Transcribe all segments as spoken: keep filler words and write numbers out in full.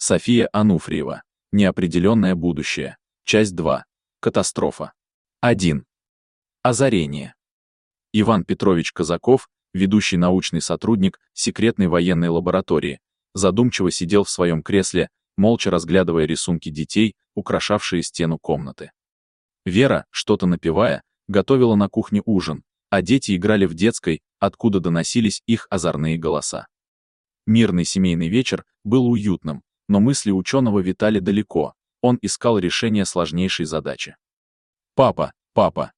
София Ануфриева. Неопределенное будущее. Часть два. Катастрофа. один. Озарение. Иван Петрович Казаков, ведущий научный сотрудник секретной военной лаборатории, задумчиво сидел в своем кресле, молча разглядывая рисунки детей, украшавшие стену комнаты. Вера, что-то напевая, готовила на кухне ужин, а дети играли в детской, откуда доносились их озорные голоса. Мирный семейный вечер был уютным, но мысли ученого витали далеко, он искал решение сложнейшей задачи. «Папа, папа!»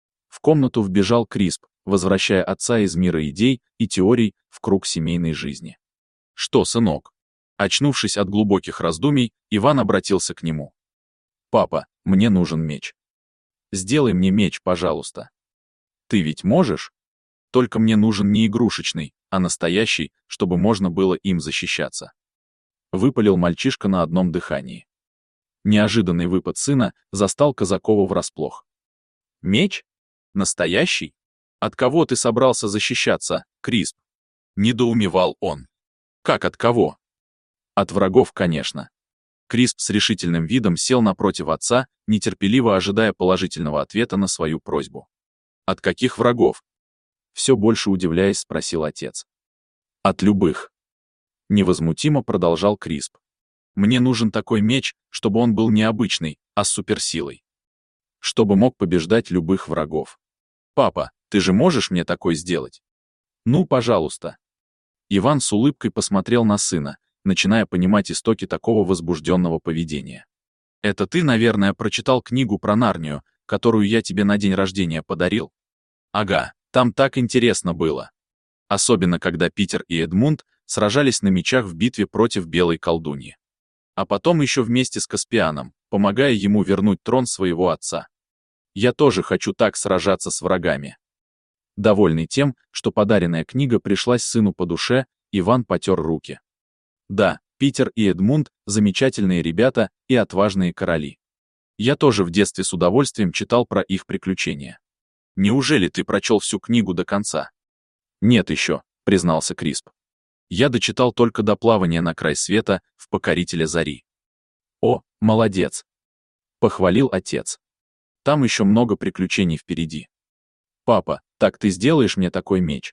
В комнату вбежал Крисп, возвращая отца из мира идей и теорий в круг семейной жизни. «Что, сынок?» Очнувшись от глубоких раздумий, Иван обратился к нему. «Папа, мне нужен меч. Сделай мне меч, пожалуйста. Ты ведь можешь? Только мне нужен не игрушечный, а настоящий, чтобы можно было им защищаться». Выпалил мальчишка на одном дыхании. Неожиданный выпад сына застал Казакова врасплох. «Меч? Настоящий? От кого ты собрался защищаться, Крисп?» Недоумевал он. «Как от кого?» «От врагов, конечно». Крисп с решительным видом сел напротив отца, нетерпеливо ожидая положительного ответа на свою просьбу. «От каких врагов?» Все больше удивляясь, спросил отец. «От любых». Невозмутимо продолжал Крисп. «Мне нужен такой меч, чтобы он был не обычный, а с суперсилой. Чтобы мог побеждать любых врагов. Папа, ты же можешь мне такой сделать? Ну, пожалуйста». Иван с улыбкой посмотрел на сына, начиная понимать истоки такого возбужденного поведения. «Это ты, наверное, прочитал книгу про Нарнию, которую я тебе на день рождения подарил?» «Ага, там так интересно было. Особенно, когда Питер и Эдмунд сражались на мечах в битве против белой колдуньи. А потом еще вместе с Каспианом, помогая ему вернуть трон своего отца. Я тоже хочу так сражаться с врагами». Довольный тем, что подаренная книга пришлась сыну по душе, Иван потер руки. «Да, Питер и Эдмунд — замечательные ребята и отважные короли. Я тоже в детстве с удовольствием читал про их приключения. Неужели ты прочел всю книгу до конца?» «Нет еще», — признался Крисп. «Я дочитал только до плавания на край света в «Покорителя зари». «О, молодец!» — похвалил отец. «Там еще много приключений впереди». «Папа, так ты сделаешь мне такой меч?»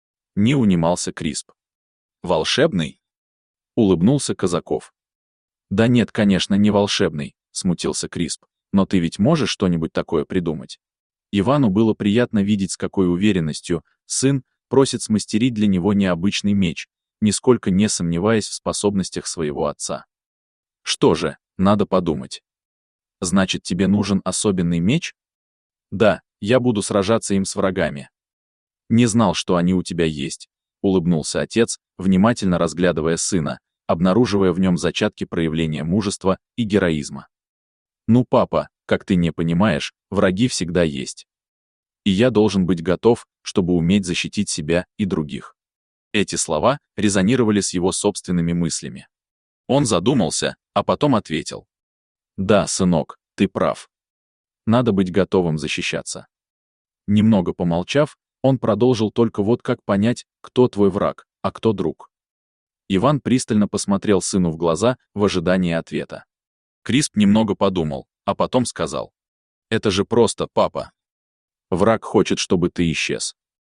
Не унимался Крисп. «Волшебный?» — улыбнулся Казаков. «Да нет, конечно, не волшебный», — смутился Крисп. «Но ты ведь можешь что-нибудь такое придумать?» Ивану было приятно видеть, с какой уверенностью сын просит смастерить для него необычный меч, нисколько не сомневаясь в способностях своего отца. «Что же, надо подумать. Значит, тебе нужен особенный меч?» «Да, я буду сражаться им с врагами». «Не знал, что они у тебя есть», — улыбнулся отец, внимательно разглядывая сына, обнаруживая в нем зачатки проявления мужества и героизма. «Ну, папа, как ты не понимаешь, враги всегда есть. И я должен быть готов, чтобы уметь защитить себя и других». Эти слова резонировали с его собственными мыслями. Он задумался, а потом ответил. «Да, сынок, ты прав. Надо быть готовым защищаться». Немного помолчав, он продолжил: «Только вот как понять, кто твой враг, а кто друг?» Иван пристально посмотрел сыну в глаза в ожидании ответа. Крисп немного подумал, а потом сказал. «Это же просто, папа. Враг хочет, чтобы ты исчез.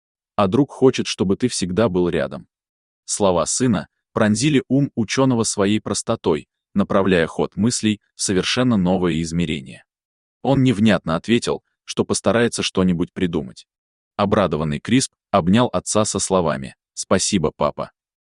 А друг хочет, чтобы ты всегда был рядом». Слова сына пронзили ум ученого своей простотой, направляя ход мыслей в совершенно новое измерение. Он невнятно ответил, что постарается что-нибудь придумать. Обрадованный Крисп обнял отца со словами «Спасибо, папа»,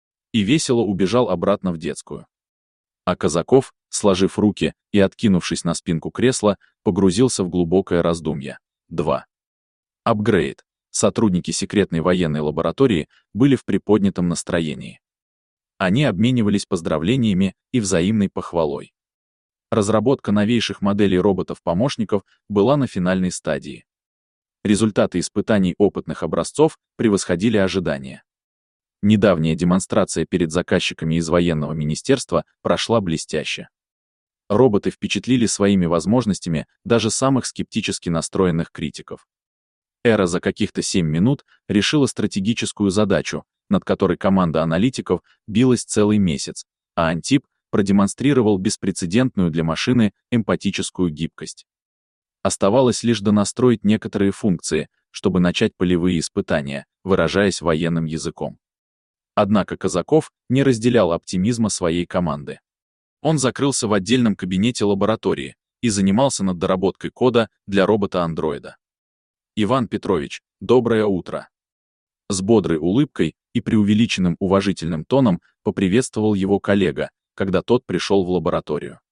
и весело убежал обратно в детскую. А Казаков, сложив руки и откинувшись на спинку кресла, погрузился в глубокое раздумье. два. Апгрейд. Сотрудники секретной военной лаборатории были в приподнятом настроении. Они обменивались поздравлениями и взаимной похвалой. Разработка новейших моделей роботов-помощников была на финальной стадии. Результаты испытаний опытных образцов превосходили ожидания. Недавняя демонстрация перед заказчиками из военного министерства прошла блестяще. Роботы впечатлили своими возможностями даже самых скептически настроенных критиков. Эра за каких-то семь минут решила стратегическую задачу, над которой команда аналитиков билась целый месяц, а Антип продемонстрировал беспрецедентную для машины эмпатическую гибкость. Оставалось лишь донастроить некоторые функции, чтобы начать полевые испытания, выражаясь военным языком. Однако Казаков не разделял оптимизма своей команды. Он закрылся в отдельном кабинете лаборатории и занимался над доработкой кода для робота-андроида. «Иван Петрович, доброе утро!» С бодрой улыбкой и преувеличенным уважительным тоном поприветствовал его коллега, когда тот пришел в лабораторию.